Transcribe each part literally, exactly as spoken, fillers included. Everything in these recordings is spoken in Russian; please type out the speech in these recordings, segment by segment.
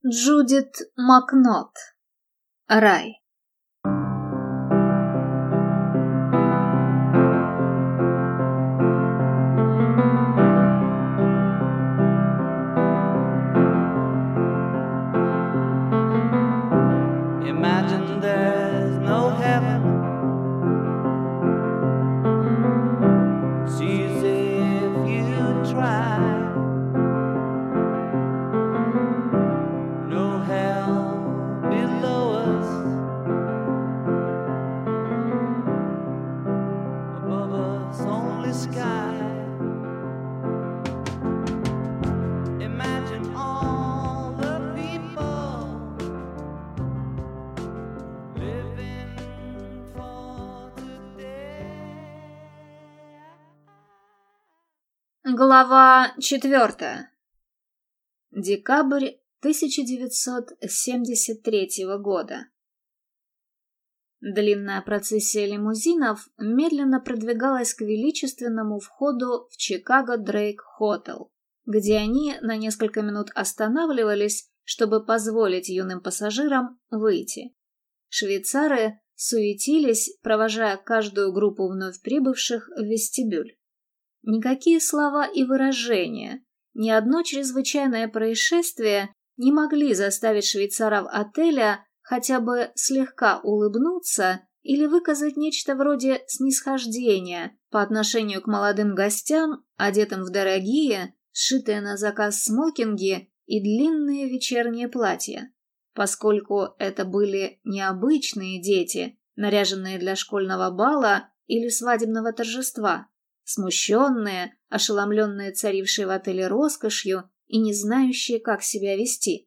Джудит Макнот. Рай. Imagine there's no heaven. It's easy if you try. No hell below us. Above us only sky. Imagine all the people living for today. Глава четвертая. Декабрь тысяча девятьсот семьдесят третьего года. Длинная процессия лимузинов медленно продвигалась к величественному входу в Чикаго Дрейк Хотел, где они на несколько минут останавливались, чтобы позволить юным пассажирам выйти. Швейцары суетились, провожая каждую группу вновь прибывших в вестибюль. Никакие слова и выражения, ни одно чрезвычайное происшествие не могли заставить швейцаров отеля хотя бы слегка улыбнуться или выказать нечто вроде снисхождения по отношению к молодым гостям, одетым в дорогие, сшитые на заказ смокинги и длинные вечерние платья, поскольку это были необычные дети, наряженные для школьного бала или свадебного торжества, смущенные, ошеломленные царившей в отеле роскошью и не знающие, как себя вести.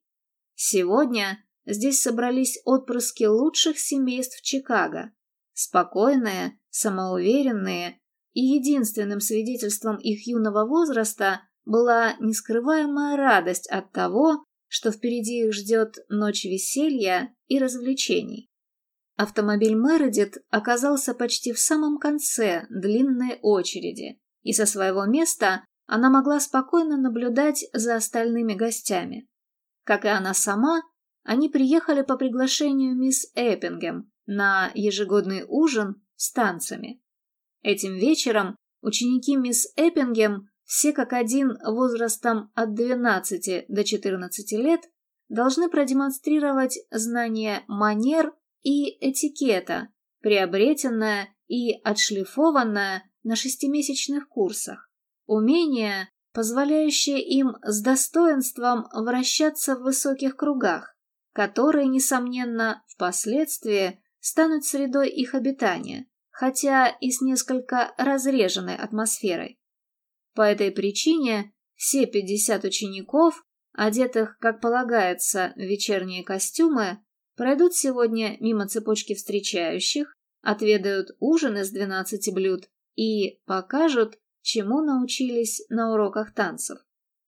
Сегодня здесь собрались отпрыски лучших семейств Чикаго, спокойные, самоуверенные, и единственным свидетельством их юного возраста была нескрываемая радость от того, что впереди их ждет ночь веселья и развлечений. Автомобиль Мередит оказался почти в самом конце длинной очереди, и со своего места она могла спокойно наблюдать за остальными гостями. Как и она сама, они приехали по приглашению мисс Эппингем на ежегодный ужин с танцами. Этим вечером ученики мисс Эппингем, все как один возрастом от двенадцати до четырнадцати лет, должны продемонстрировать знание манер и этикета, приобретенное и отшлифованное на шестимесячных курсах, умение, позволяющее им с достоинством вращаться в высоких кругах, которые, несомненно, впоследствии станут средой их обитания, хотя и с несколько разреженной атмосферой. По этой причине все пятьдесят учеников, одетых, как полагается, в вечерние костюмы, пройдут сегодня мимо цепочки встречающих, отведают ужин из двенадцати блюд и покажут, чему научились на уроках танцев.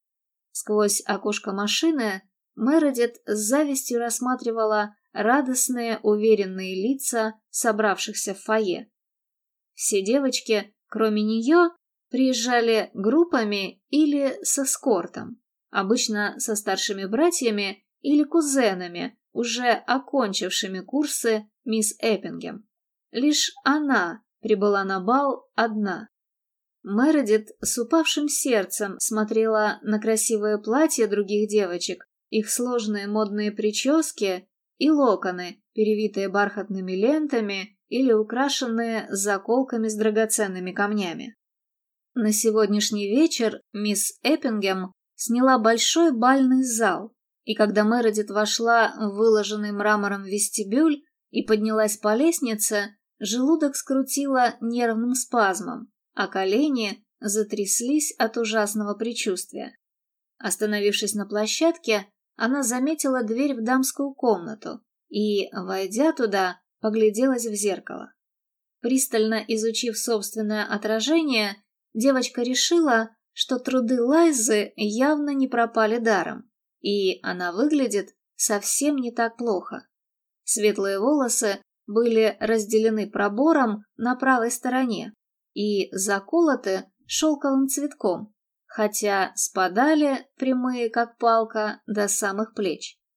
Сквозь окошко машины Мередит с завистью рассматривала радостные, уверенные лица собравшихся в фойе. Все девочки, кроме нее, приезжали группами или с эскортом, обычно со старшими братьями или кузенами, уже окончившими курсы мисс Эппингем. Лишь она прибыла на бал одна. Мередит с упавшим сердцем смотрела на красивые платья других девочек, их сложные модные прически и локоны, перевитые бархатными лентами или украшенные заколками с драгоценными камнями. На сегодняшний вечер мисс Эппингем сняла большой бальный зал, и когда Мередит вошла в выложенный мрамором вестибюль и поднялась по лестнице, желудок скрутило нервным спазмом, а колени затряслись от ужасного предчувствия. Остановившись на площадке, она заметила дверь в дамскую комнату и, войдя туда, погляделась в зеркало. Пристально изучив собственное отражение, девочка решила, что труды Лайзы явно не пропали даром, и она выглядит совсем не так плохо. Светлые волосы были разделены пробором на правой стороне и заколоты шелковым цветком, хотя спадали, прямые как палка, до самых плеч.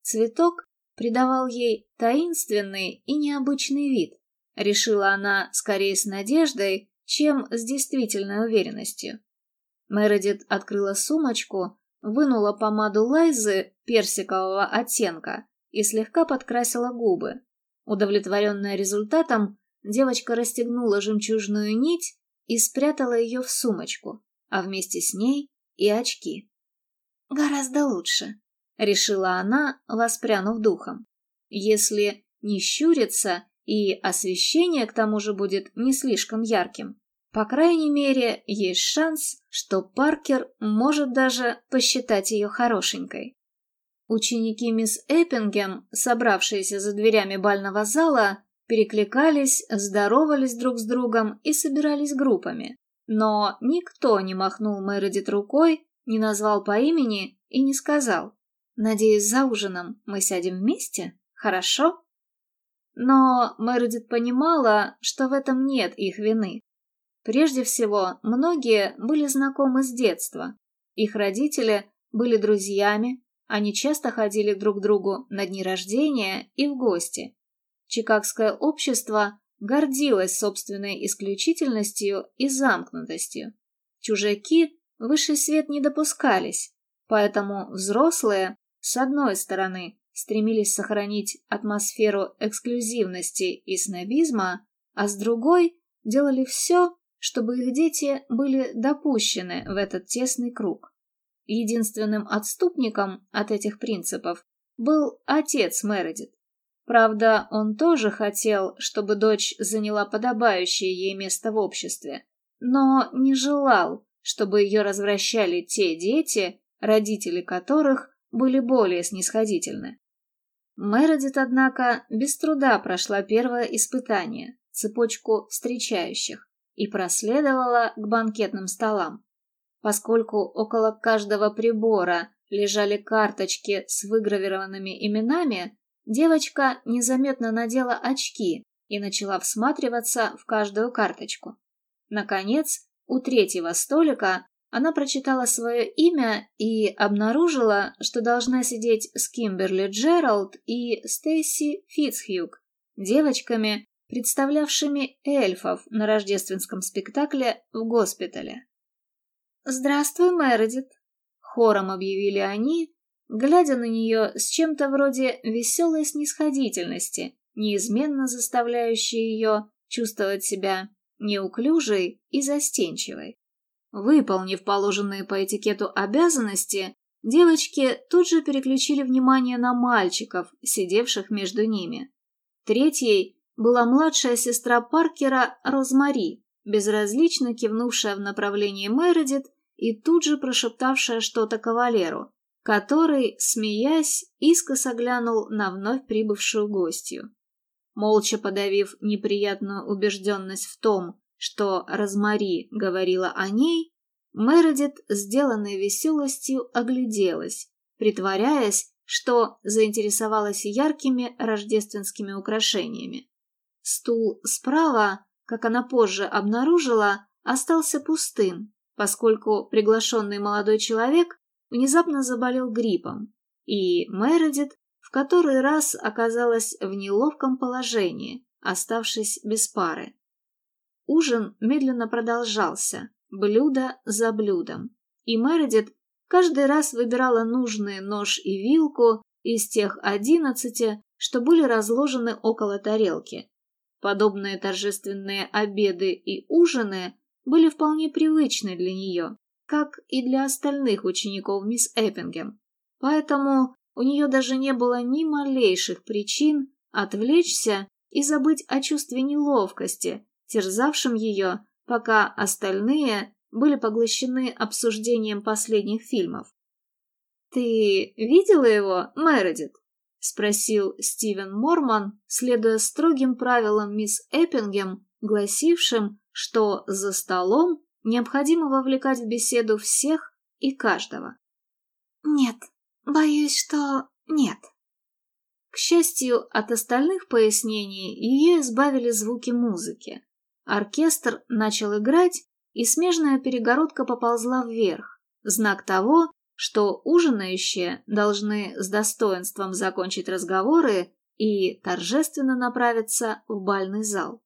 Цветок придавал ей таинственный и необычный вид, решила она скорее с надеждой, чем с действительной уверенностью. Мередит открыла сумочку, вынула помаду Лайзы персикового оттенка и слегка подкрасила губы. Удовлетворенная результатом, девочка расстегнула жемчужную нить и спрятала ее в сумочку, а вместе с ней и очки. «Гораздо лучше», — решила она, воспрянув духом. «Если не щуриться, и освещение к тому же будет не слишком ярким, по крайней мере, есть шанс, что Паркер может даже посчитать ее хорошенькой». Ученики мисс Эппингем, собравшиеся за дверями бального зала, перекликались, здоровались друг с другом и собирались группами. Но никто не махнул Мередит рукой, не назвал по имени и не сказал: «Надеюсь, за ужином мы сядем вместе? Хорошо?» Но Мередит понимала, что в этом нет их вины. Прежде всего, многие были знакомы с детства. Их родители были друзьями, они часто ходили друг к другу на дни рождения и в гости. Чикагское общество гордилось собственной исключительностью и замкнутостью. Чужаки в высший свет не допускались, поэтому взрослые, с одной стороны, стремились сохранить атмосферу эксклюзивности и снобизма, а с другой делали все, чтобы их дети были допущены в этот тесный круг. Единственным отступником от этих принципов был отец Мередит. Правда, он тоже хотел, чтобы дочь заняла подобающее ей место в обществе, но не желал, чтобы ее развращали те дети, родители которых были более снисходительны. Мередит, однако, без труда прошла первое испытание, цепочку встречающих, и проследовала к банкетным столам. Поскольку около каждого прибора лежали карточки с выгравированными именами, девочка незаметно надела очки и начала всматриваться в каждую карточку. Наконец, у третьего столика она прочитала свое имя и обнаружила, что должна сидеть с Кимберли Джеральд и Стейси Фитцхьюг, девочками, представлявшими эльфов на рождественском спектакле в госпитале. «Здравствуй, Мередит», — хором объявили они, глядя на нее с чем-то вроде веселой снисходительности, неизменно заставляющей ее чувствовать себя неуклюжей и застенчивой. Выполнив положенные по этикету обязанности, девочки тут же переключили внимание на мальчиков, сидевших между ними. Третьей была младшая сестра Паркера Розмари, безразлично кивнувшая в направлении Мередит и тут же прошептавшая что-то кавалеру, который, смеясь, искоса глянул на вновь прибывшую гостью. Молча подавив неприятную убежденность в том, что Розмари говорила о ней, Мередит, сделанной веселостью, огляделась, притворяясь, что заинтересовалась яркими рождественскими украшениями. Стул справа, как она позже обнаружила, остался пустым, поскольку приглашенный молодой человек внезапно заболел гриппом, и Мередит в который раз оказалась в неловком положении, оставшись без пары. Ужин медленно продолжался, блюдо за блюдом, и Мередит каждый раз выбирала нужные нож и вилку из тех одиннадцати, что были разложены около тарелки. Подобные торжественные обеды и ужины были вполне привычны для нее, как и для остальных учеников мисс Эппингем, поэтому у нее даже не было ни малейших причин отвлечься и забыть о чувстве неловкости, терзавшем ее, пока остальные были поглощены обсуждением последних фильмов. «Ты видела его, Мередит?» — спросил Стивен Морман, следуя строгим правилам мисс Эппингем, гласившим, что за столом необходимо вовлекать в беседу всех и каждого. «Нет, боюсь, что нет». К счастью, от остальных пояснений ее избавили звуки музыки. Оркестр начал играть, и смежная перегородка поползла вверх, знак того, что ужинающие должны с достоинством закончить разговоры и торжественно направиться в бальный зал.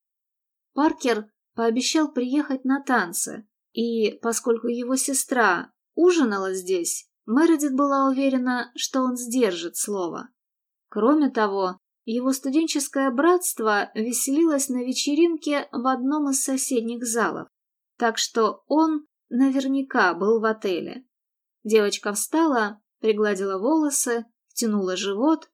Паркер пообещал приехать на танцы, и поскольку его сестра ужинала здесь, Мередит была уверена, что он сдержит слово. Кроме того, его студенческое братство веселилось на вечеринке в одном из соседних залов, так что он наверняка был в отеле. Девочка встала, пригладила волосы, втянула живот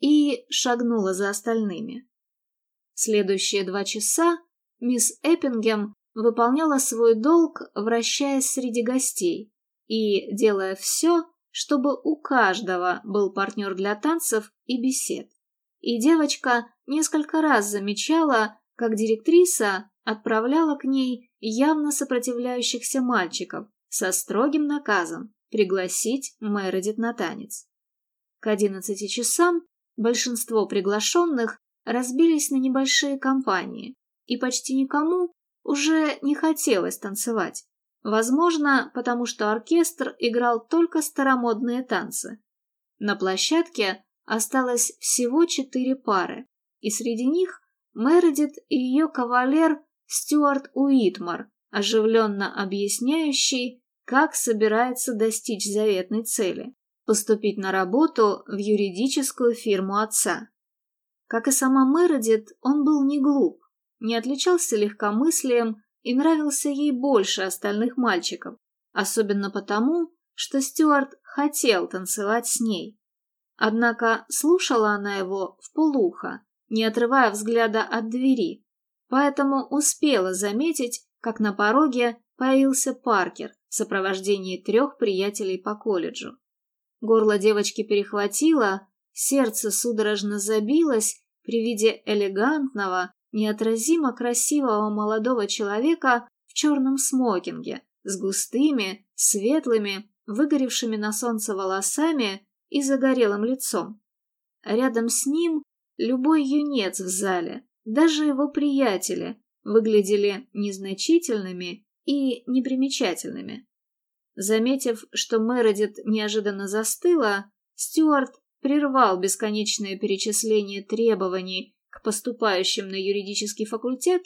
и шагнула за остальными. Следующие два часа мисс Эппингем выполняла свой долг, вращаясь среди гостей и делая все, чтобы у каждого был партнер для танцев и бесед. И девочка несколько раз замечала, как директриса отправляла к ней явно сопротивляющихся мальчиков со строгим наказом пригласить Мередит на танец. К одиннадцати часам большинство приглашенных разбились на небольшие компании, и почти никому уже не хотелось танцевать. Возможно, потому что оркестр играл только старомодные танцы. На площадке осталось всего четыре пары, и среди них Мередит и ее кавалер Стюарт Уитмар, оживленно объясняющий, как собирается достичь заветной цели – поступить на работу в юридическую фирму отца. Как и сама Мередит, он был не глуп, не отличался легкомыслием и нравился ей больше остальных мальчиков, особенно потому, что Стюарт хотел танцевать с ней. Однако слушала она его вполуха, не отрывая взгляда от двери, поэтому успела заметить, как на пороге появился Паркер в сопровождении трех приятелей по колледжу. Горло девочки перехватило, сердце судорожно забилось при виде элегантного, неотразимо красивого молодого человека в черном смокинге с густыми, светлыми, выгоревшими на солнце волосами и загорелым лицом. Рядом с ним любой юнец в зале, даже его приятели, выглядели незначительными и непримечательными. Заметив, что Мередит неожиданно застыла, Стюарт прервал бесконечное перечисление требований к поступающим на юридический факультет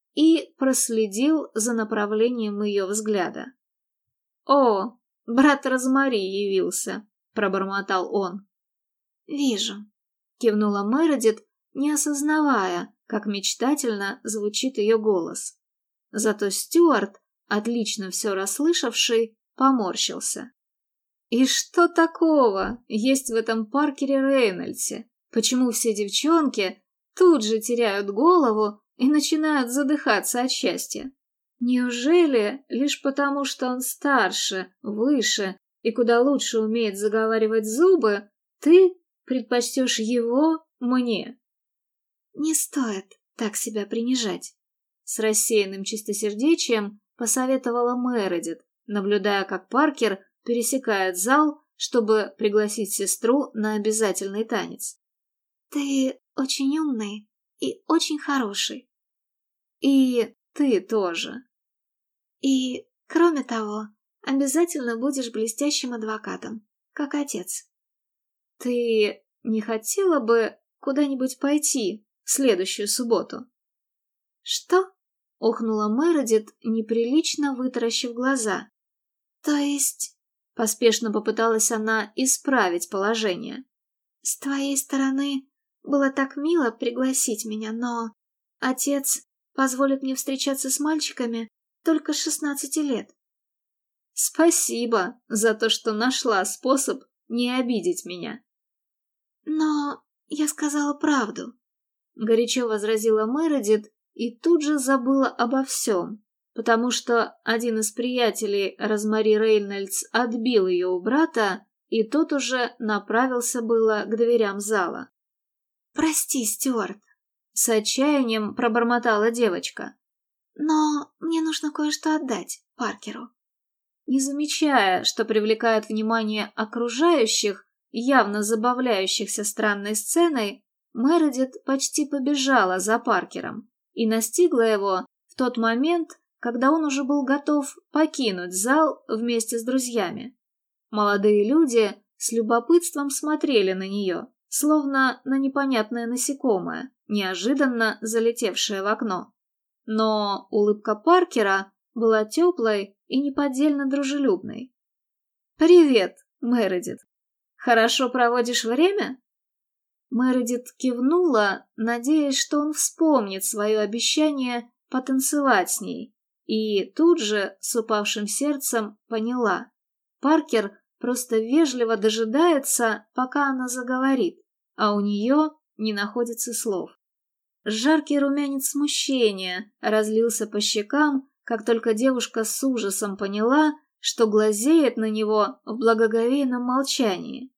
и проследил за направлением ее взгляда. «О, брат Розмари явился», — пробормотал он. «Вижу», — кивнула Мередит, не осознавая, как мечтательно звучит ее голос. Зато Стюарт, отлично все расслышавший, поморщился. «И что такого есть в этом Паркере Рейнольдсе? Почему все девчонки тут же теряют голову и начинают задыхаться от счастья? Неужели лишь потому, что он старше, выше и куда лучше умеет заговаривать зубы, ты предпочтешь его мне?» «Не стоит так себя принижать», — с рассеянным чистосердечием посоветовала Мередит, наблюдая, как Паркер пересекает зал, чтобы пригласить сестру на обязательный танец. «Ты очень умный и очень хороший. И ты тоже. И, кроме того, обязательно будешь блестящим адвокатом, как отец. Ты не хотела бы куда-нибудь пойти в следующую субботу?» «Что?» — охнула Мередит, неприлично вытаращив глаза. «То есть...» — поспешно попыталась она исправить положение. «С твоей стороны было так мило пригласить меня, но отец позволит мне встречаться с мальчиками только с шестнадцати лет». «Спасибо за то, что нашла способ не обидеть меня». «Но я сказала правду», — горячо возразила Мередит и тут же забыла обо всем, потому что один из приятелей Розмари Рейнольдс отбил ее у брата, и тот уже направился было к дверям зала. «Прости, Стюарт», — с отчаянием пробормотала девочка, «но мне нужно кое-что отдать Паркеру». Не замечая, что привлекает внимание окружающих, явно забавляющихся странной сценой, Мередит почти побежала за Паркером и настигла его в тот момент, когда он уже был готов покинуть зал вместе с друзьями. Молодые люди с любопытством смотрели на нее, словно на непонятное насекомое, неожиданно залетевшее в окно. Но улыбка Паркера была теплой и неподдельно дружелюбной. «Привет, Мередит. Хорошо проводишь время?» Мередит кивнула, надеясь, что он вспомнит свое обещание потанцевать с ней, и тут же с упавшим сердцем поняла. Паркер просто вежливо дожидается, пока она заговорит, а у нее не находится слов. Жаркий румянец смущения разлился по щекам, как только девушка с ужасом поняла, что глазеет на него в благоговейном молчании.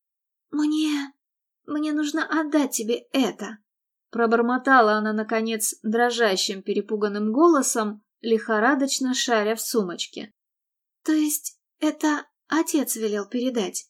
«Мне... мне нужно отдать тебе это», — пробормотала она, наконец, дрожащим перепуганным голосом, лихорадочно шаря в сумочке. «То есть это отец велел передать?»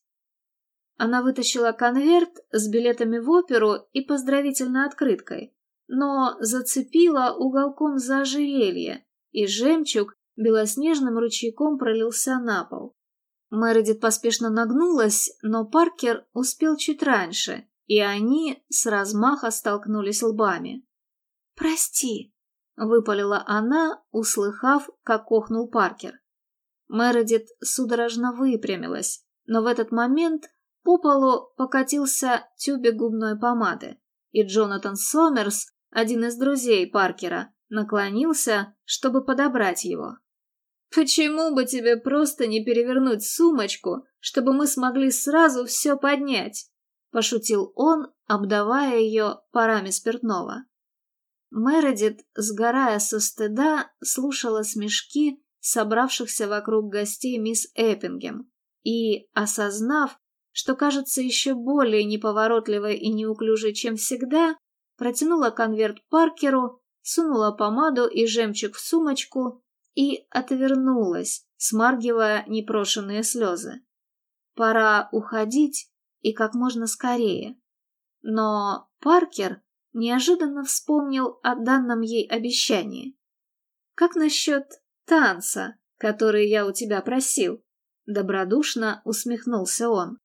Она вытащила конверт с билетами в оперу и поздравительной открыткой, но зацепила уголком за ожерелье, и жемчуг белоснежным ручейком пролился на пол. Мередит поспешно нагнулась, но Паркер успел чуть раньше, и они с размаха столкнулись лбами. «Прости», — выпалила она, услыхав, как охнул Паркер. Мередит судорожно выпрямилась, но в этот момент по полу покатился тюбик губной помады, и Джонатан Сомерс, один из друзей Паркера, наклонился, чтобы подобрать его. «Почему бы тебе просто не перевернуть сумочку, чтобы мы смогли сразу все поднять?» – пошутил он, обдавая ее парами спиртного. Мередит, сгорая со стыда, слушала смешки собравшихся вокруг гостей мисс Эппингем и, осознав, что кажется еще более неповоротливой и неуклюжей, чем всегда, протянула конверт Паркеру, сунула помаду и жемчуг в сумочку и отвернулась, смаргивая непрошенные слезы. Пора уходить и как можно скорее. Но Паркер неожиданно вспомнил о данном ей обещании. «Как насчет танца, который я у тебя просил?» Добродушно усмехнулся он.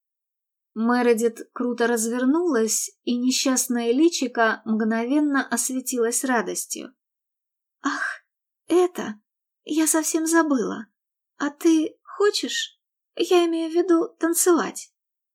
Мередит круто развернулась, и несчастное личико мгновенно осветилось радостью. «Ах, это... я совсем забыла. А ты хочешь? Я имею в виду танцевать».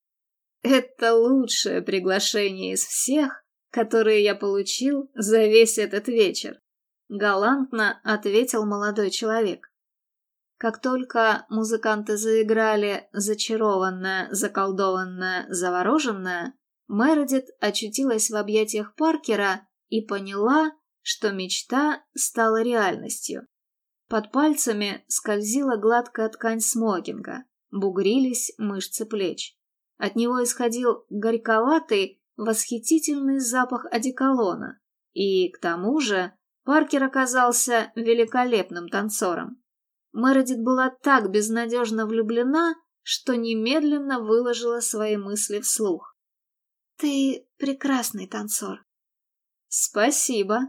«Это лучшее приглашение из всех, которые я получил за весь этот вечер», — галантно ответил молодой человек. Как только музыканты заиграли «Зачарованная, заколдованная, завороженная», Мередит очутилась в объятиях Паркера и поняла, что мечта стала реальностью. Под пальцами скользила гладкая ткань смокинга, бугрились мышцы плеч. От него исходил горьковатый, восхитительный запах одеколона, и, к тому же, Паркер оказался великолепным танцором. Мередит была так безнадежно влюблена, что немедленно выложила свои мысли вслух. «Ты прекрасный танцор». «Спасибо».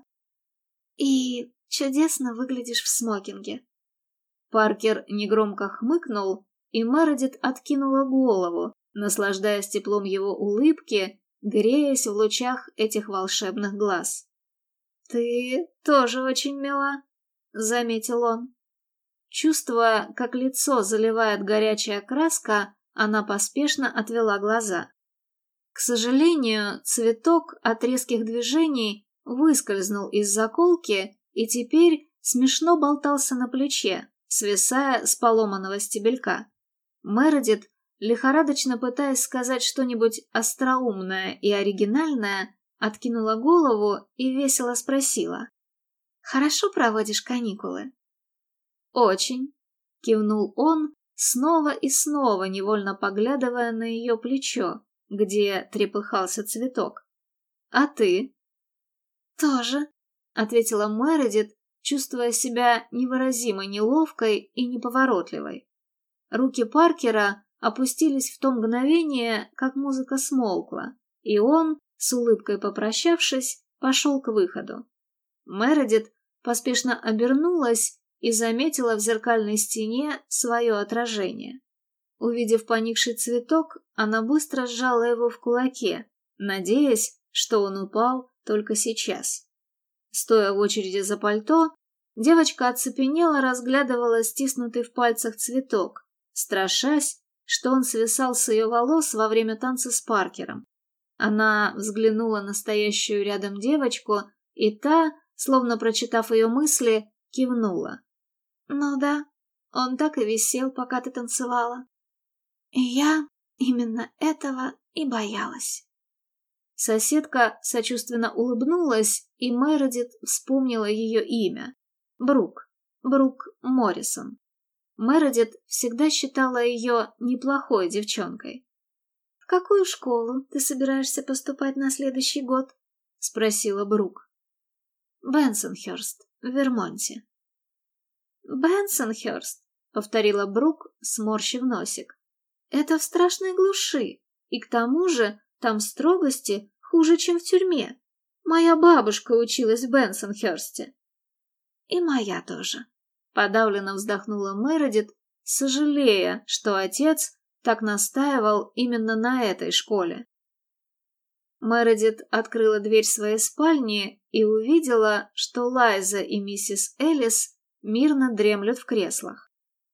«И чудесно выглядишь в смокинге». Паркер негромко хмыкнул, и Мередит откинула голову, наслаждаясь теплом его улыбки, греясь в лучах этих волшебных глаз. «Ты тоже очень мила», — заметил он. Чувствуя, как лицо заливает горячая краска, она поспешно отвела глаза. К сожалению, цветок от резких движений выскользнул из заколки и теперь смешно болтался на плече, свисая с поломанного стебелька. Мередит, лихорадочно пытаясь сказать что-нибудь остроумное и оригинальное, откинула голову и весело спросила: «Хорошо проводишь каникулы?» «Очень», — кивнул он, снова и снова невольно поглядывая на ее плечо, где трепыхался цветок. «А ты?» «Тоже», — ответила Мередит, чувствуя себя невыразимо неловкой и неповоротливой. Руки Паркера опустились в то мгновение, как музыка смолкла, и он, с улыбкой попрощавшись, пошел к выходу. Мередит поспешно обернулась и заметила в зеркальной стене свое отражение. Увидев поникший цветок, она быстро сжала его в кулаке, надеясь, что он упал только сейчас. Стоя в очереди за пальто, девочка оцепенела, разглядывала стиснутый в пальцах цветок, страшась, что он свисал с ее волос во время танца с Паркером. Она взглянула на стоящую рядом девочку, и та, словно прочитав ее мысли, кивнула. «Ну да, он так и висел, пока ты танцевала. И я именно этого и боялась». Соседка сочувственно улыбнулась, и Мередит вспомнила ее имя. Брук. Брук Моррисон. Мередит всегда считала ее неплохой девчонкой. «В какую школу ты собираешься поступать на следующий год?» — спросила Брук. «Бенсонхёрст, в Вермонте». «Бенсонхёрст», — повторила Брук, сморщив носик. «Это в страшной глуши, и к тому же там строгости хуже, чем в тюрьме. Моя бабушка училась в Бенсонхёрсте». «И моя тоже», — подавленно вздохнула Мередит, сожалея, что отец так настаивал именно на этой школе. Мередит открыла дверь своей спальни и увидела, что Лайза и миссис Элис мирно дремлют в креслах.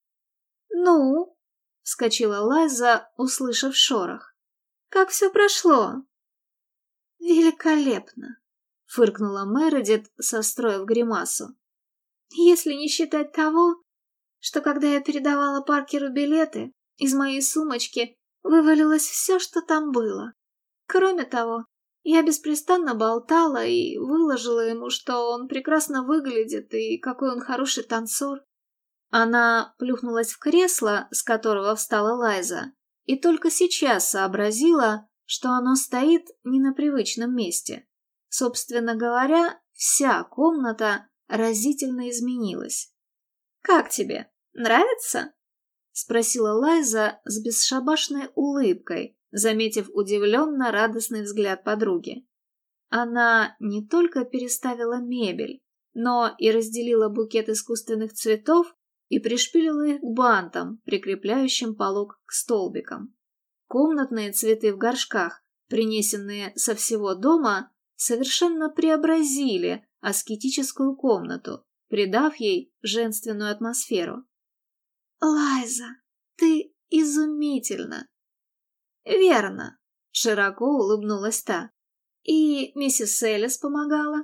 «Ну?» — вскочила Лайза, услышав шорох. «Как все прошло?» «Великолепно!» — фыркнула Мередит, состроив гримасу. «Если не считать того, что когда я передавала Паркеру билеты, из моей сумочки вывалилось все, что там было. Кроме того, я беспрестанно болтала и выложила ему, что он прекрасно выглядит и какой он хороший танцор». Она плюхнулась в кресло, с которого встала Лайза, и только сейчас сообразила, что оно стоит не на привычном месте. Собственно говоря, вся комната разительно изменилась. «Как тебе? Нравится?» — спросила Лайза с бесшабашной улыбкой, заметив удивленно радостный взгляд подруги. Она не только переставила мебель, но и разделила букет искусственных цветов и пришпилила их к бантам, прикрепляющим полог к столбикам. Комнатные цветы в горшках, принесенные со всего дома, совершенно преобразили аскетическую комнату, придав ей женственную атмосферу. «Лайза, ты изумительна!» «Верно», — широко улыбнулась та. «И миссис Элис помогала?»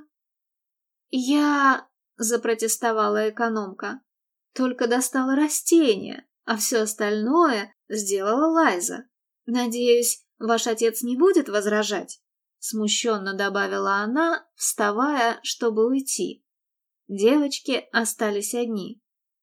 «Я...» — запротестовала экономка. «Только достала растения, а все остальное сделала Лайза. Надеюсь, ваш отец не будет возражать?» Смущенно добавила она, вставая, чтобы уйти. Девочки остались одни.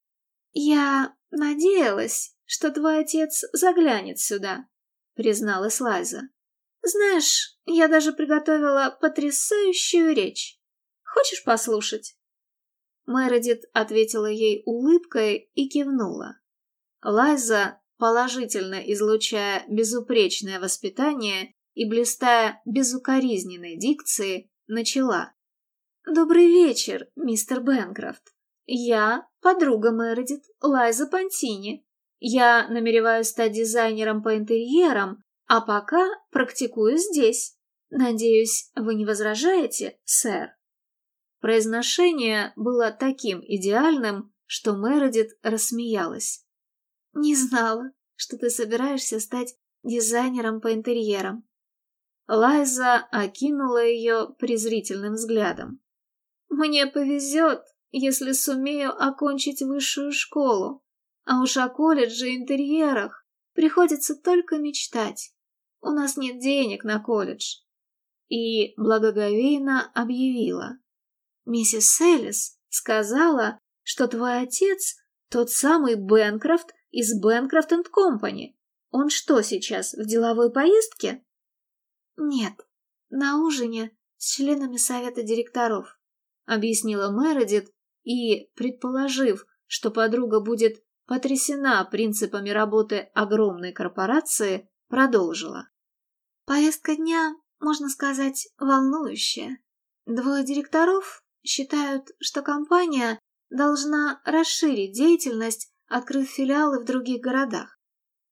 «Я надеялась, что твой отец заглянет сюда», — призналась Лайза. «Знаешь, я даже приготовила потрясающую речь. Хочешь послушать?» Мередит ответила ей улыбкой и кивнула. Лайза, положительно излучая безупречное воспитание и блистая безукоризненной дикцией, начала. «Добрый вечер, мистер Бэнкрофт. Я подруга Мередит, Лайза Пантини. Я намереваюсь стать дизайнером по интерьерам, а пока практикую здесь. Надеюсь, вы не возражаете, сэр?» Произношение было таким идеальным, что Мередит рассмеялась. «Не знала, что ты собираешься стать дизайнером по интерьерам». Лайза окинула ее презрительным взглядом. «Мне повезет, если сумею окончить высшую школу, а уж о колледже и интерьерах приходится только мечтать. У нас нет денег на колледж». И благоговейно объявила. «Миссис Элис сказала, что твой отец тот самый Бэнкрофт из Бэнкрофт энд Компани. Он что сейчас, в деловой поездке?» «Нет, на ужине с членами совета директоров», — объяснила Мередит и, предположив, что подруга будет потрясена принципами работы огромной корпорации, продолжила. «Повестка дня, можно сказать, волнующая. Двое директоров считают, что компания должна расширить деятельность, открыв филиалы в других городах.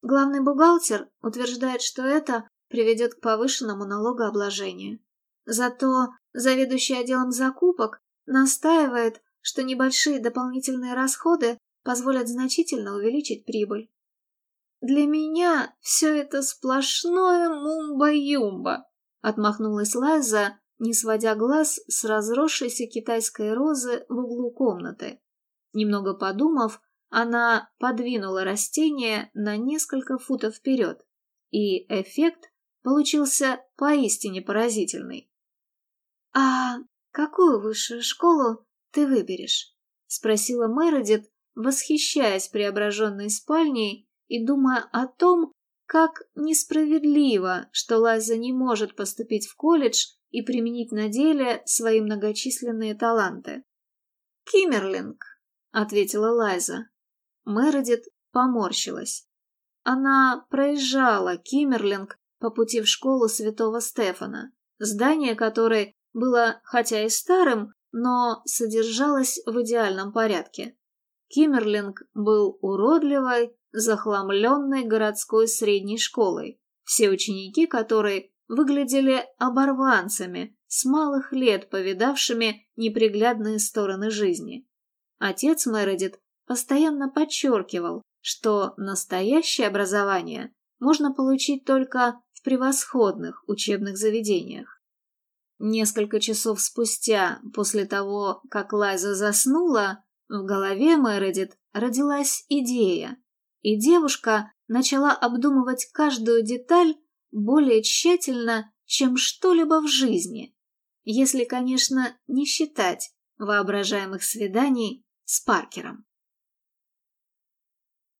Главный бухгалтер утверждает, что это приведет к повышенному налогообложению. Зато заведующий отделом закупок настаивает, что небольшие дополнительные расходы позволят значительно увеличить прибыль. «Для меня все это сплошное мумба-юмба», — отмахнулась Лайза, не сводя глаз с разросшейся китайской розы в углу комнаты. Немного подумав, она подвинула растение на несколько футов вперед, и эффект получился поистине поразительный. «А какую высшую школу ты выберешь?» — спросила Мередит, восхищаясь преображенной спальней и думая о том, как несправедливо, что Лайза не может поступить в колледж и применить на деле свои многочисленные таланты. «Киммерлинг», — ответила Лайза. Мередит поморщилась. Она проезжала Киммерлинг по пути в школу Святого Стефана, здание которой было хотя и старым, но содержалось в идеальном порядке. Киммерлинг был уродливой, захламленной городской средней школой, все ученики которой выглядели оборванцами, с малых лет повидавшими неприглядные стороны жизни. Отец Мередит постоянно подчеркивал, что настоящее образование можно получить только в превосходных учебных заведениях. Несколько часов спустя, после того, как Лайза заснула, в голове Мередит родилась идея, и девушка начала обдумывать каждую деталь более тщательно, чем что-либо в жизни, если, конечно, не считать воображаемых свиданий с Паркером.